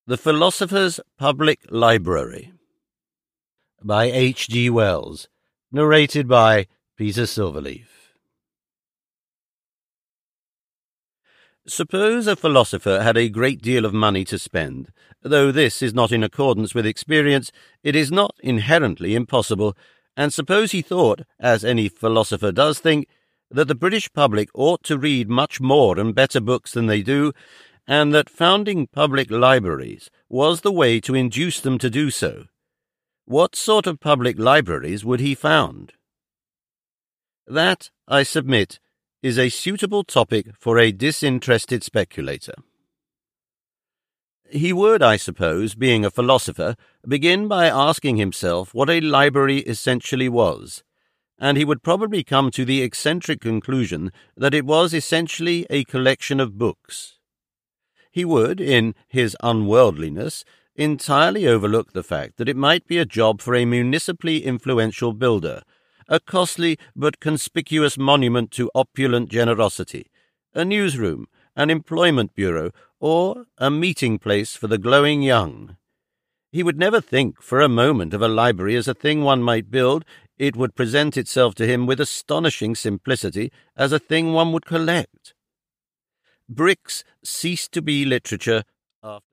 The Philosopher's Public Library by H. G. Wells, narrated by Peter Silverleaf. Suppose a philosopher had a great deal of money to spend. Though this is not in accordance with experience, it is not inherently impossible, and suppose he thought, as any philosopher does think, that the British public ought to read much more and better books than they do, and that founding public libraries was the way to induce them to do so. What sort of public libraries would he found? That, I submit, is a suitable topic for a disinterested speculator. He would, I suppose, being a philosopher, begin by asking himself what a library essentially was, and he would probably come to the eccentric conclusion that it was essentially a collection of books. He would, in his unworldliness, entirely overlook the fact that it might be a job for a municipally influential builder, a costly but conspicuous monument to opulent generosity, a newsroom, an employment bureau, or a meeting place for the glowing young. He would never think for a moment of a library as a thing one might build. It would present itself to him with astonishing simplicity as a thing one would collect. Bricks ceased to be literature after